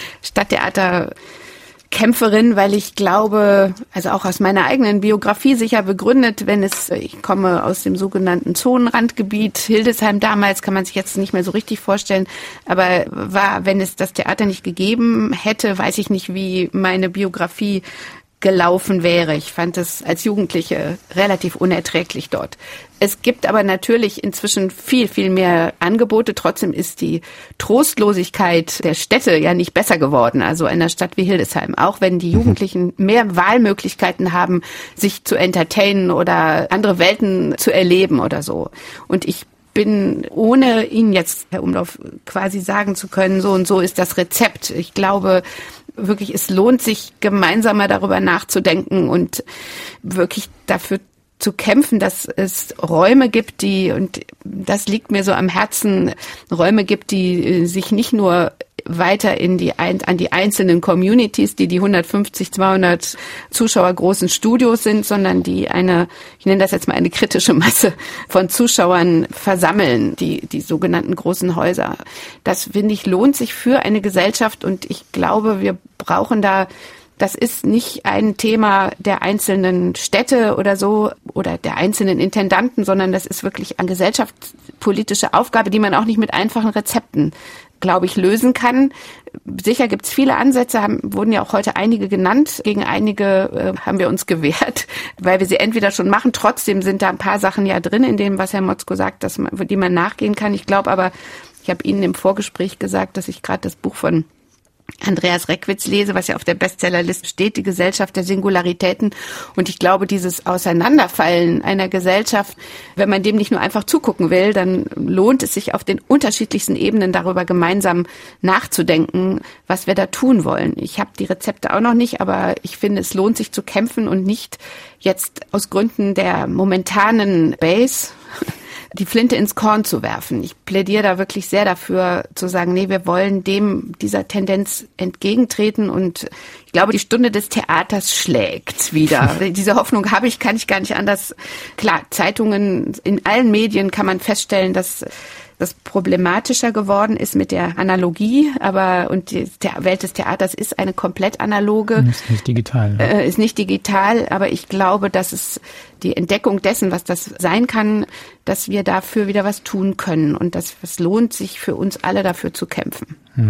Stadttheaterkämpferin, weil ich glaube, also auch aus meiner eigenen Biografie sicher begründet, wenn es, ich komme aus dem sogenannten Zonenrandgebiet, Hildesheim damals, kann man sich jetzt nicht mehr so richtig vorstellen, aber war, wenn es das Theater nicht gegeben hätte, weiß ich nicht, wie meine Biografie gelaufen wäre. Ich fand es als Jugendliche relativ unerträglich dort. Es gibt aber natürlich inzwischen viel, viel mehr Angebote. Trotzdem ist die Trostlosigkeit der Städte ja nicht besser geworden. Also in einer Stadt wie Hildesheim. Auch wenn die Jugendlichen mehr Wahlmöglichkeiten haben, sich zu entertainen oder andere Welten zu erleben oder so. Und ich bin, ohne Ihnen jetzt, Herr Umlauf, quasi sagen zu können, so und so ist das Rezept. Ich glaube wirklich, es lohnt sich, gemeinsamer darüber nachzudenken und wirklich dafür zu kämpfen, dass es Räume gibt, die, und das liegt mir so am Herzen, Räume gibt, die sich nicht nur weiter in die, an die einzelnen Communities, die die hundertfünfzig, zweihundert Zuschauer großen Studios sind, sondern die eine, ich nenne das jetzt mal eine kritische Masse von Zuschauern versammeln, die, die sogenannten großen Häuser. Das, finde ich, lohnt sich für eine Gesellschaft und ich glaube, wir brauchen da, das ist nicht ein Thema der einzelnen Städte oder so oder der einzelnen Intendanten, sondern das ist wirklich eine gesellschaftspolitische Aufgabe, die man auch nicht mit einfachen Rezepten, glaube ich, lösen kann. Sicher gibt es viele Ansätze, haben, wurden ja auch heute einige genannt. Gegen einige äh, haben wir uns gewehrt, weil wir sie entweder schon machen. Trotzdem sind da ein paar Sachen ja drin in dem, was Herr Motzko sagt, dass man, die man nachgehen kann. Ich glaube aber, ich habe Ihnen im Vorgespräch gesagt, dass ich gerade das Buch von Andreas Reckwitz lese, was ja auf der Bestsellerliste steht, die Gesellschaft der Singularitäten. Und ich glaube, dieses Auseinanderfallen einer Gesellschaft, wenn man dem nicht nur einfach zugucken will, dann lohnt es sich auf den unterschiedlichsten Ebenen darüber gemeinsam nachzudenken, was wir da tun wollen. Ich habe die Rezepte auch noch nicht, aber ich finde, es lohnt sich zu kämpfen und nicht jetzt aus Gründen der momentanen Base die Flinte ins Korn zu werfen. Ich plädiere da wirklich sehr dafür, zu sagen, nee, wir wollen dem, dieser Tendenz entgegentreten und ich glaube, die Stunde des Theaters schlägt wieder. Diese Hoffnung habe ich, kann ich gar nicht anders. Klar, Zeitungen, in allen Medien kann man feststellen, dass das problematischer geworden ist mit der Analogie, aber und die Welt des Theaters ist eine komplett analoge. Ist nicht digital. Ne? Äh, ist nicht digital, aber ich glaube, dass es die Entdeckung dessen, was das sein kann, dass wir dafür wieder was tun können und dass es lohnt, sich für uns alle dafür zu kämpfen. Mhm.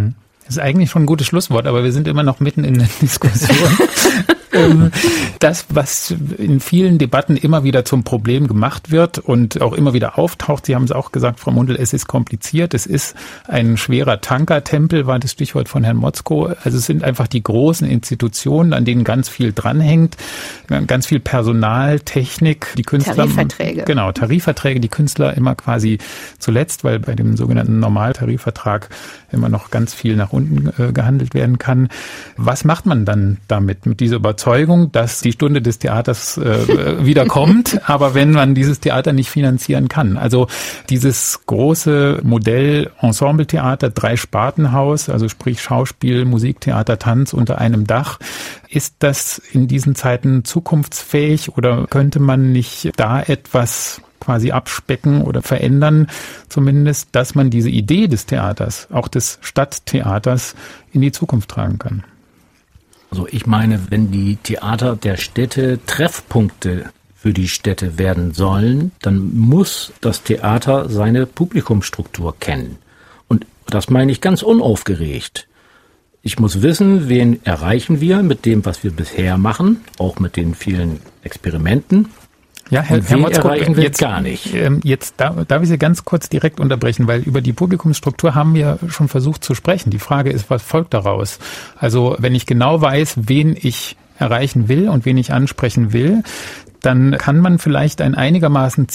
Das ist eigentlich schon ein gutes Schlusswort, aber wir sind immer noch mitten in der Diskussion. Das, was in vielen Debatten immer wieder zum Problem gemacht wird und auch immer wieder auftaucht, Sie haben es auch gesagt, Frau Mundel, es ist kompliziert, es ist ein schwerer Tankertempel, war das Stichwort von Herrn Motzko. Also es sind einfach die großen Institutionen, an denen ganz viel dranhängt, ganz viel Personal, Technik, die Künstler. Tarifverträge. Genau, Tarifverträge, die Künstler immer quasi zuletzt, weil bei dem sogenannten Normaltarifvertrag immer noch ganz viel nach unten äh, gehandelt werden kann. Was macht man dann damit, mit dieser Überzeugung, dass die Stunde des Theaters äh, wieder kommt, aber wenn man dieses Theater nicht finanzieren kann? Also dieses große Modell Ensembletheater, Drei-Spartenhaus, also sprich Schauspiel, Musik, Theater, Tanz unter einem Dach, ist das in diesen Zeiten zukunftsfähig oder könnte man nicht da etwas quasi abspecken oder verändern, zumindest, dass man diese Idee des Theaters, auch des Stadttheaters, in die Zukunft tragen kann? Also ich meine, wenn die Theater der Städte Treffpunkte für die Städte werden sollen, dann muss das Theater seine Publikumsstruktur kennen. Und das meine ich ganz unaufgeregt. Ich muss wissen, wen erreichen wir mit dem, was wir bisher machen, auch mit den vielen Experimenten. Ja, Herr, Herr Motzko, jetzt gar nicht. Jetzt darf, darf ich Sie ganz kurz direkt unterbrechen, weil über die Publikumsstruktur haben wir schon versucht zu sprechen. Die Frage ist, was folgt daraus? Also wenn ich genau weiß, wen ich erreichen will und wen ich ansprechen will, dann kann man vielleicht ein einigermaßen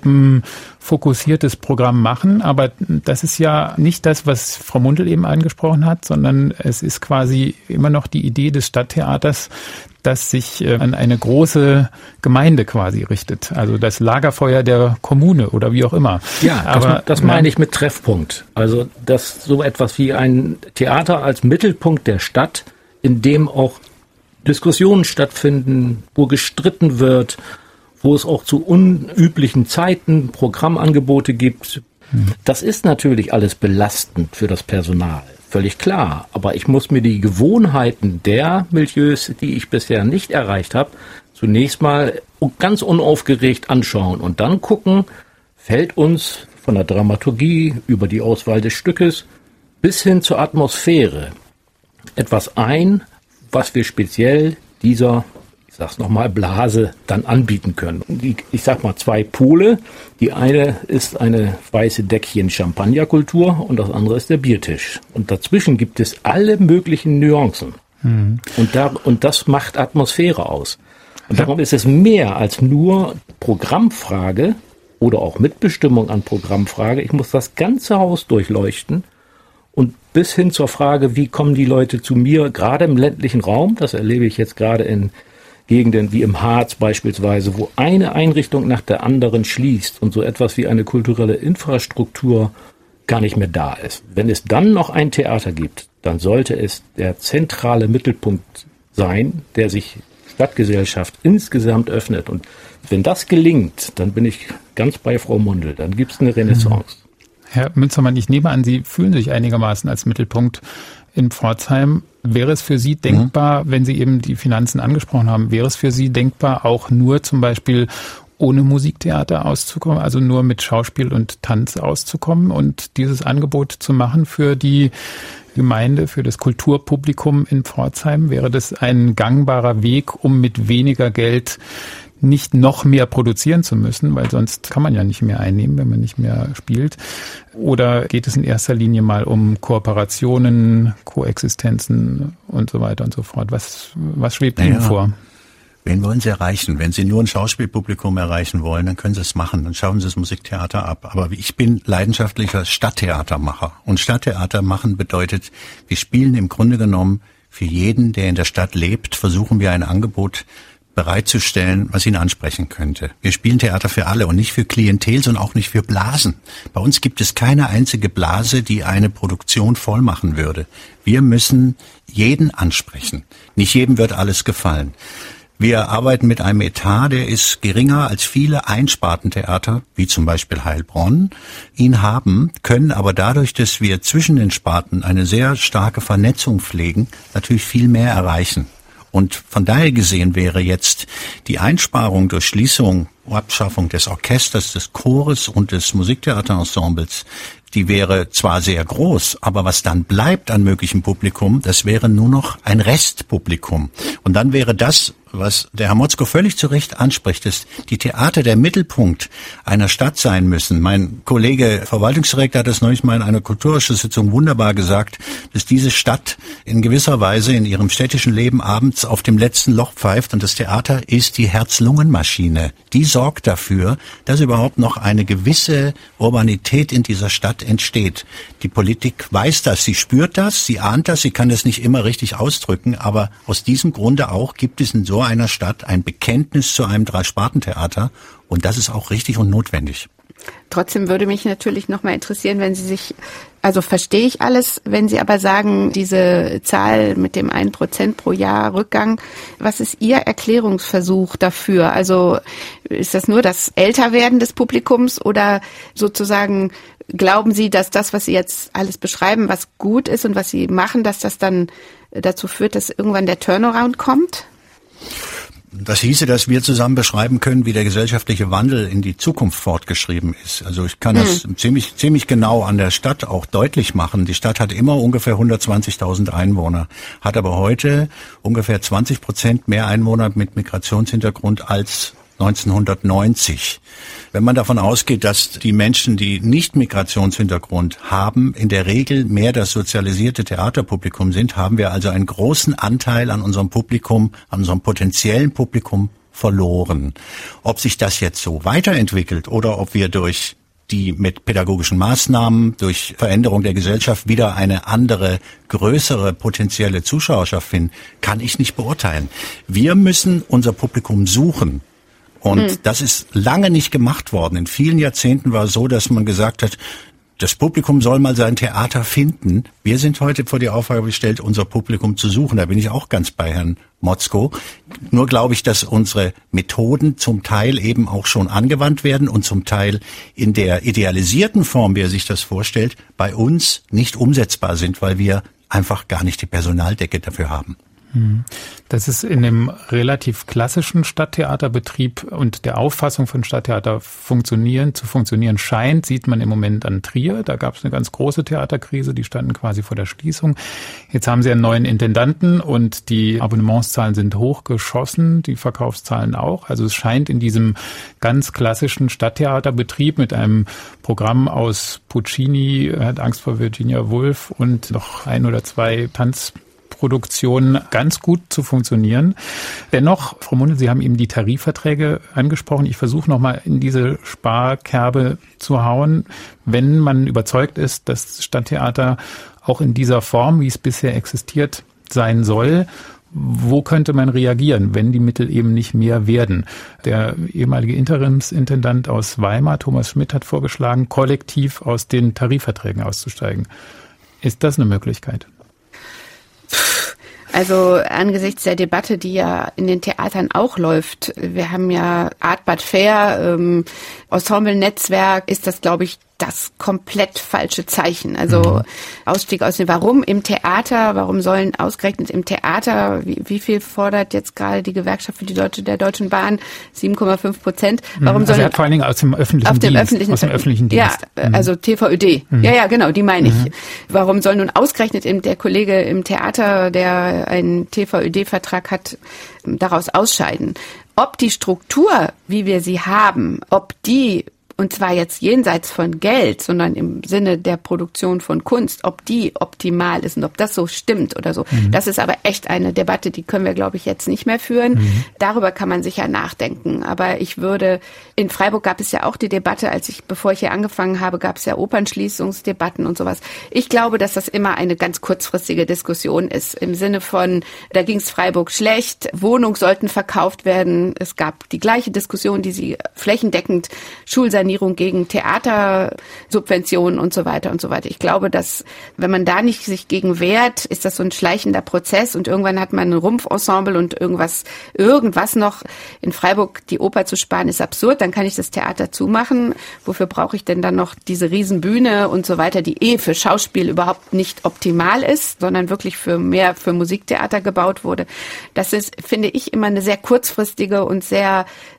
zielgruppenfokussiertes Programm machen. Aber das ist ja nicht das, was Frau Mundel eben angesprochen hat, sondern es ist quasi immer noch die Idee des Stadttheaters, das sich an eine große Gemeinde quasi richtet. Also das Lagerfeuer der Kommune oder wie auch immer. Ja, das, aber das meine ich mit Treffpunkt. Also das so etwas wie ein Theater als Mittelpunkt der Stadt, in dem auch Diskussionen stattfinden, wo gestritten wird, wo es auch zu unüblichen Zeiten Programmangebote gibt. Das ist natürlich alles belastend für das Personal, völlig klar. Aber ich muss mir die Gewohnheiten der Milieus, die ich bisher nicht erreicht habe, zunächst mal ganz unaufgeregt anschauen und dann gucken, fällt uns von der Dramaturgie über die Auswahl des Stückes bis hin zur Atmosphäre etwas ein, was wir speziell dieser, ich sag's nochmal, Blase dann anbieten können. Die, ich sag mal zwei Pole. Die eine ist eine weiße Deckchen Champagnerkultur und das andere ist der Biertisch. Und dazwischen gibt es alle möglichen Nuancen. Mhm. Und, da, und das macht Atmosphäre aus. Und darum ist es mehr als nur Programmfrage oder auch Mitbestimmung an Programmfrage. Ich muss das ganze Haus durchleuchten. Und bis hin zur Frage, wie kommen die Leute zu mir, gerade im ländlichen Raum, das erlebe ich jetzt gerade in Gegenden wie im Harz beispielsweise, wo eine Einrichtung nach der anderen schließt und so etwas wie eine kulturelle Infrastruktur gar nicht mehr da ist. Wenn es dann noch ein Theater gibt, dann sollte es der zentrale Mittelpunkt sein, der sich Stadtgesellschaft insgesamt öffnet. Und wenn das gelingt, dann bin ich ganz bei Frau Mundel, dann gibt es eine Renaissance. Herr Münzermann, ich nehme an, Sie fühlen sich einigermaßen als Mittelpunkt in Pforzheim. Wäre es für Sie denkbar, mhm. wenn Sie eben die Finanzen angesprochen haben, wäre es für Sie denkbar, auch nur zum Beispiel ohne Musiktheater auszukommen, also nur mit Schauspiel und Tanz auszukommen und dieses Angebot zu machen für die Gemeinde, für das Kulturpublikum in Pforzheim? Wäre das ein gangbarer Weg, um mit weniger Geld nicht noch mehr produzieren zu müssen, weil sonst kann man ja nicht mehr einnehmen, wenn man nicht mehr spielt? Oder geht es in erster Linie mal um Kooperationen, Koexistenzen und so weiter und so fort? Was, was schwebt Ihnen naja. vor? Wen wollen Sie erreichen? Wenn Sie nur ein Schauspielpublikum erreichen wollen, dann können Sie es machen. Dann schauen Sie das Musiktheater ab. Aber ich bin leidenschaftlicher Stadttheatermacher. Und Stadttheater machen bedeutet, wir spielen im Grunde genommen für jeden, der in der Stadt lebt, versuchen wir ein Angebot bereitzustellen, was ihn ansprechen könnte. Wir spielen Theater für alle und nicht für Klientel, sondern auch nicht für Blasen. Bei uns gibt es keine einzige Blase, die eine Produktion voll machen würde. Wir müssen jeden ansprechen. Nicht jedem wird alles gefallen. Wir arbeiten mit einem Etat, der ist geringer als viele Einspartentheater, wie zum Beispiel Heilbronn, ihn haben, können aber dadurch, dass wir zwischen den Sparten eine sehr starke Vernetzung pflegen, natürlich viel mehr erreichen. Und von daher gesehen wäre jetzt die Einsparung durch Schließung Abschaffung des Orchesters, des Chores und des Musiktheaterensembles, die wäre zwar sehr groß, aber was dann bleibt an möglichem Publikum, das wäre nur noch ein Restpublikum. Und dann wäre das, was der Herr Motzko völlig zu Recht anspricht, ist, die Theater der Mittelpunkt einer Stadt sein müssen. Mein Kollege Verwaltungsdirektor hat das neulich mal in einer Kulturausschusssitzung wunderbar gesagt, dass diese Stadt in gewisser Weise in ihrem städtischen Leben abends auf dem letzten Loch pfeift und das Theater ist die Herz-Lungen-Maschine. Die sorgt dafür, dass überhaupt noch eine gewisse Urbanität in dieser Stadt entsteht. Die Politik weiß das, sie spürt das, sie ahnt das, sie kann das nicht immer richtig ausdrücken, aber aus diesem Grunde auch gibt es in so einer Stadt ein Bekenntnis zu einem Dreispartentheater und das ist auch richtig und notwendig. Trotzdem würde mich natürlich noch mal interessieren, wenn Sie sich, also verstehe ich alles, wenn Sie aber sagen, diese Zahl mit dem ein Prozent pro Jahr Rückgang, was ist Ihr Erklärungsversuch dafür? Also ist das nur das Älterwerden des Publikums oder sozusagen glauben Sie, dass das, was Sie jetzt alles beschreiben, was gut ist und was Sie machen, dass das dann dazu führt, dass irgendwann der Turnaround kommt? Das hieße, dass wir zusammen beschreiben können, wie der gesellschaftliche Wandel in die Zukunft fortgeschrieben ist. Also ich kann das mhm. ziemlich ziemlich genau an der Stadt auch deutlich machen. Die Stadt hat immer ungefähr hundertzwanzigtausend Einwohner, hat aber heute ungefähr zwanzig Prozent mehr Einwohner mit Migrationshintergrund als neunzehnhundertneunzig. Wenn man davon ausgeht, dass die Menschen, die nicht Migrationshintergrund haben, in der Regel mehr das sozialisierte Theaterpublikum sind, haben wir also einen großen Anteil an unserem Publikum, an unserem potenziellen Publikum verloren. Ob sich das jetzt so weiterentwickelt oder ob wir durch die mit pädagogischen Maßnahmen, durch Veränderung der Gesellschaft wieder eine andere, größere potenzielle Zuschauerschaft finden, kann ich nicht beurteilen. Wir müssen unser Publikum suchen. Und mhm. das ist lange nicht gemacht worden. In vielen Jahrzehnten war es so, dass man gesagt hat, das Publikum soll mal sein Theater finden. Wir sind heute vor die Aufgabe gestellt, unser Publikum zu suchen. Da bin ich auch ganz bei Herrn Motzko. Nur glaube ich, dass unsere Methoden zum Teil eben auch schon angewandt werden und zum Teil in der idealisierten Form, wie er sich das vorstellt, bei uns nicht umsetzbar sind, weil wir einfach gar nicht die Personaldecke dafür haben. Das ist in dem relativ klassischen Stadttheaterbetrieb und der Auffassung von Stadttheater funktionieren, zu funktionieren scheint, sieht man im Moment an Trier. Da gab es eine ganz große Theaterkrise, die standen quasi vor der Schließung. Jetzt haben sie einen neuen Intendanten und die Abonnementszahlen sind hochgeschossen, die Verkaufszahlen auch. Also es scheint in diesem ganz klassischen Stadttheaterbetrieb mit einem Programm aus Puccini, er hat Angst vor Virginia Woolf und noch ein oder zwei Tanz Produktion ganz gut zu funktionieren. Dennoch, Frau Mundel, Sie haben eben die Tarifverträge angesprochen. Ich versuche nochmal in diese Sparkerbe zu hauen. Wenn man überzeugt ist, dass Stadttheater auch in dieser Form, wie es bisher existiert, sein soll, wo könnte man reagieren, wenn die Mittel eben nicht mehr werden? Der ehemalige Interimsintendant aus Weimar, Thomas Schmidt, hat vorgeschlagen, kollektiv aus den Tarifverträgen auszusteigen. Ist das eine Möglichkeit? Also angesichts der Debatte, die ja in den Theatern auch läuft, wir haben ja Art Bad Fair, ähm, Ensemble-Netzwerk, ist das, glaube ich, das komplett falsche Zeichen. Also mhm. Ausstieg aus dem, warum im Theater, warum sollen ausgerechnet im Theater, wie, wie viel fordert jetzt gerade die Gewerkschaft für die Deutsche, der Deutschen Bahn? sieben Komma fünf Prozent. Warum also sollen, vor allen Dingen aus dem öffentlichen auf dem Dienst. Öffentlichen, aus dem öffentlichen Dienst. Ja, mhm. also T V Ö D. Mhm. Ja, ja, genau, die meine ich. Mhm. Warum soll nun ausgerechnet im, der Kollege im Theater, der einen T V Ö D-Vertrag hat, daraus ausscheiden? Ob die Struktur, wie wir sie haben, ob die, und zwar jetzt jenseits von Geld, sondern im Sinne der Produktion von Kunst, ob die optimal ist und ob das so stimmt oder so. Mhm. Das ist aber echt eine Debatte, die können wir, glaube ich, jetzt nicht mehr führen. Mhm. Darüber kann man sicher nachdenken. Aber ich würde, in Freiburg gab es ja auch die Debatte, als ich, bevor ich hier angefangen habe, gab es ja Opernschließungsdebatten und sowas. Ich glaube, dass das immer eine ganz kurzfristige Diskussion ist. Im Sinne von, da ging es Freiburg schlecht, Wohnungen sollten verkauft werden. Es gab die gleiche Diskussion, die sie flächendeckend Schulsanierung gegen Theatersubventionen und so weiter und so weiter. Ich glaube, dass, wenn man da nicht sich gegen wehrt, ist das so ein schleichender Prozess und irgendwann hat man ein Rumpfensemble und irgendwas, irgendwas noch. In Freiburg die Oper zu sparen ist absurd, dann kann ich das Theater zumachen. Wofür brauche ich denn dann noch diese Riesenbühne und so weiter, die eh für Schauspiel überhaupt nicht optimal ist, sondern wirklich für mehr für Musiktheater gebaut wurde. Das ist, finde ich, immer eine sehr kurzfristige und sehr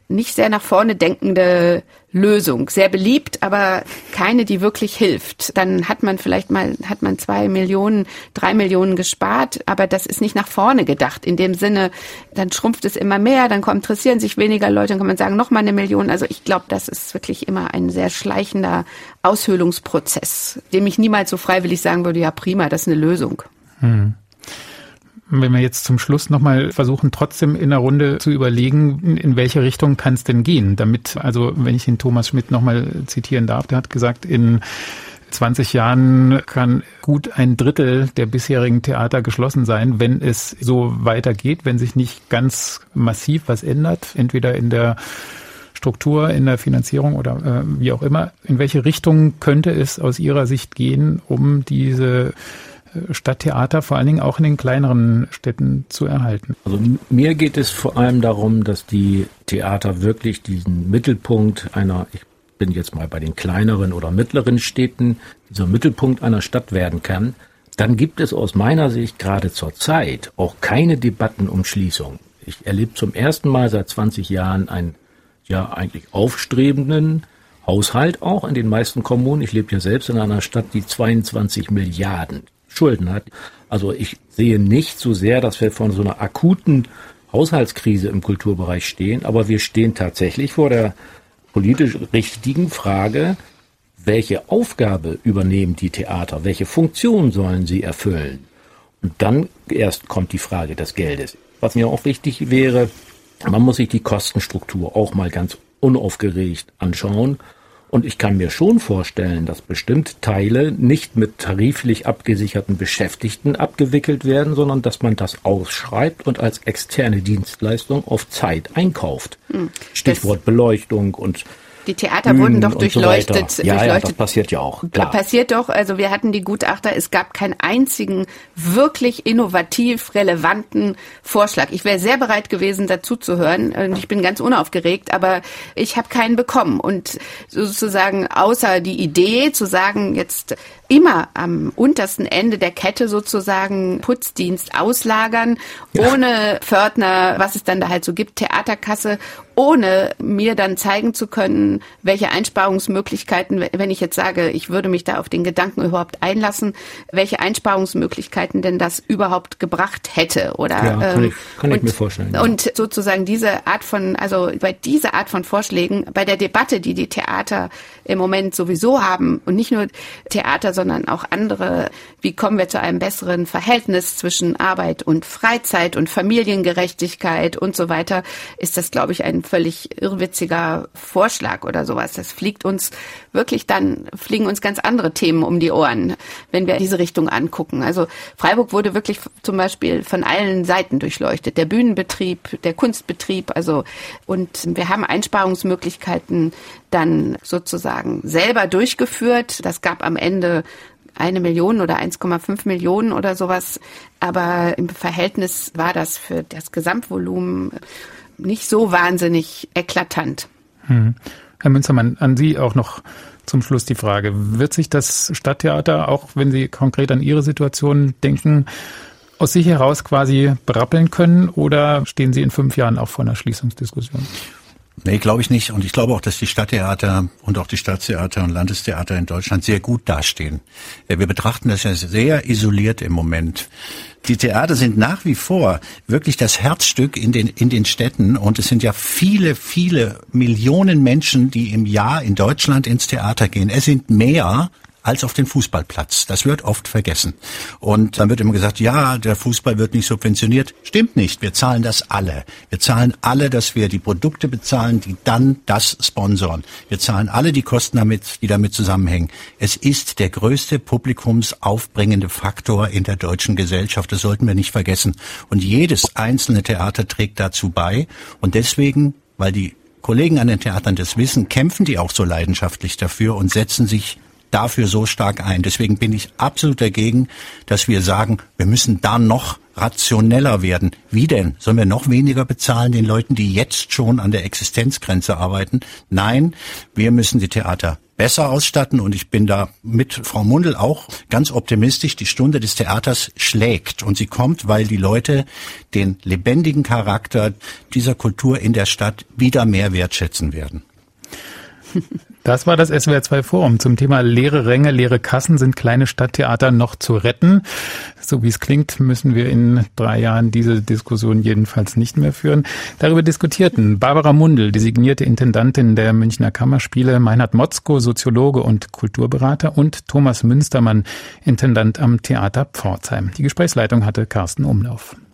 nicht sehr nach vorne denkende Lösung. Sehr beliebt, aber keine, die wirklich hilft. Dann hat man vielleicht mal, hat man zwei Millionen, drei Millionen gespart, aber das ist nicht nach vorne gedacht. In dem Sinne, dann schrumpft es immer mehr, dann interessieren sich weniger Leute, dann kann man sagen, noch mal eine Million. Also ich glaube, das ist wirklich immer ein sehr schleichender Aushöhlungsprozess, dem ich niemals so freiwillig sagen würde, ja prima, das ist eine Lösung. Hm. Wenn wir jetzt zum Schluss nochmal versuchen, trotzdem in der Runde zu überlegen, in welche Richtung kann es denn gehen, damit, also wenn ich den Thomas Schmidt nochmal zitieren darf, der hat gesagt, in zwanzig Jahren kann gut ein Drittel der bisherigen Theater geschlossen sein, wenn es so weitergeht, wenn sich nicht ganz massiv was ändert, entweder in der Struktur, in der Finanzierung oder äh, wie auch immer. In welche Richtung könnte es aus Ihrer Sicht gehen, um diese Stadttheater vor allen Dingen auch in den kleineren Städten zu erhalten? Also mir geht es vor allem darum, dass die Theater wirklich diesen Mittelpunkt einer, ich bin jetzt mal bei den kleineren oder mittleren Städten, dieser Mittelpunkt einer Stadt werden kann. Dann gibt es aus meiner Sicht gerade zur Zeit auch keine Debatten um Schließung. Ich erlebe zum ersten Mal seit zwanzig Jahren einen ja eigentlich aufstrebenden Haushalt auch in den meisten Kommunen. Ich lebe ja selbst in einer Stadt, die zweiundzwanzig Milliarden Schulden hat. Also ich sehe nicht so sehr, dass wir vor so einer akuten Haushaltskrise im Kulturbereich stehen, aber wir stehen tatsächlich vor der politisch richtigen Frage, welche Aufgabe übernehmen die Theater, welche Funktion sollen sie erfüllen? Und dann erst kommt die Frage des Geldes. Was mir auch wichtig wäre, man muss sich die Kostenstruktur auch mal ganz unaufgeregt anschauen. Und ich kann mir schon vorstellen, dass bestimmt Teile nicht mit tariflich abgesicherten Beschäftigten abgewickelt werden, sondern dass man das ausschreibt und als externe Dienstleistung auf Zeit einkauft. Hm. Stichwort das Beleuchtung und die Theater Bühnen wurden doch durchleuchtet. So ja, durchleuchtet. Ja, das passiert ja auch. Klar. Passiert doch. Also wir hatten die Gutachter. Es gab keinen einzigen wirklich innovativ relevanten Vorschlag. Ich wäre sehr bereit gewesen, dazu zu hören. Und ich bin ganz unaufgeregt, aber ich habe keinen bekommen. Und sozusagen außer die Idee zu sagen, jetzt immer am untersten Ende der Kette sozusagen Putzdienst auslagern, ja. Ohne Pförtner, was es dann da halt so gibt, Theaterkasse, ohne mir dann zeigen zu können, welche Einsparungsmöglichkeiten, wenn ich jetzt sage, ich würde mich da auf den Gedanken überhaupt einlassen, welche Einsparungsmöglichkeiten denn das überhaupt gebracht hätte, oder? Ja, kann ich, kann und, ich mir vorstellen. Ja. Und sozusagen diese Art von, also bei dieser Art von Vorschlägen, bei der Debatte, die die Theater im Moment sowieso haben, und nicht nur Theater, sondern auch andere, wie kommen wir zu einem besseren Verhältnis zwischen Arbeit und Freizeit und Familiengerechtigkeit und so weiter, ist das, glaube ich, ein völlig irrwitziger Vorschlag oder sowas. Das fliegt uns wirklich dann, fliegen uns ganz andere Themen um die Ohren, wenn wir diese Richtung angucken. Also Freiburg wurde wirklich zum Beispiel von allen Seiten durchleuchtet. Der Bühnenbetrieb, der Kunstbetrieb, also, und wir haben Einsparungsmöglichkeiten dann sozusagen selber durchgeführt. Das gab am Ende eine Million oder eins Komma fünf Millionen oder sowas. Aber im Verhältnis war das für das Gesamtvolumen nicht so wahnsinnig eklatant. Hm. Herr Münzermann, an Sie auch noch zum Schluss die Frage. Wird sich das Stadttheater, auch wenn Sie konkret an Ihre Situation denken, aus sich heraus quasi berappeln können, oder stehen Sie in fünf Jahren auch vor einer Schließungsdiskussion? Nee, glaube ich nicht. Und ich glaube auch, dass die Stadttheater und auch die Staatstheater und Landestheater in Deutschland sehr gut dastehen. Wir betrachten das ja sehr isoliert im Moment. Die Theater sind nach wie vor wirklich das Herzstück in den, in den Städten. Und es sind ja viele, viele Millionen Menschen, die im Jahr in Deutschland ins Theater gehen. Es sind mehr als auf den Fußballplatz. Das wird oft vergessen. Und dann wird immer gesagt, ja, der Fußball wird nicht subventioniert. Stimmt nicht. Wir zahlen das alle. Wir zahlen alle, dass wir die Produkte bezahlen, die dann das sponsoren. Wir zahlen alle die Kosten damit, die damit zusammenhängen. Es ist der größte publikumsaufbringende Faktor in der deutschen Gesellschaft. Das sollten wir nicht vergessen. Und jedes einzelne Theater trägt dazu bei. Und deswegen, weil die Kollegen an den Theatern das wissen, kämpfen die auch so leidenschaftlich dafür und setzen sich dafür so stark ein. Deswegen bin ich absolut dagegen, dass wir sagen, wir müssen da noch rationeller werden. Wie denn? Sollen wir noch weniger bezahlen den Leuten, die jetzt schon an der Existenzgrenze arbeiten? Nein, wir müssen die Theater besser ausstatten und ich bin da mit Frau Mundl auch ganz optimistisch. Die Stunde des Theaters schlägt und sie kommt, weil die Leute den lebendigen Charakter dieser Kultur in der Stadt wieder mehr wertschätzen werden. Das war das S W R zwei Forum zum Thema leere Ränge, leere Kassen. Sind kleine Stadttheater noch zu retten? So wie es klingt, müssen wir in drei Jahren diese Diskussion jedenfalls nicht mehr führen. Darüber diskutierten Barbara Mundl, designierte Intendantin der Münchner Kammerspiele, Meinhard Motzko, Soziologe und Kulturberater und Thomas Münstermann, Intendant am Theater Pforzheim. Die Gesprächsleitung hatte Carsten Umlauf.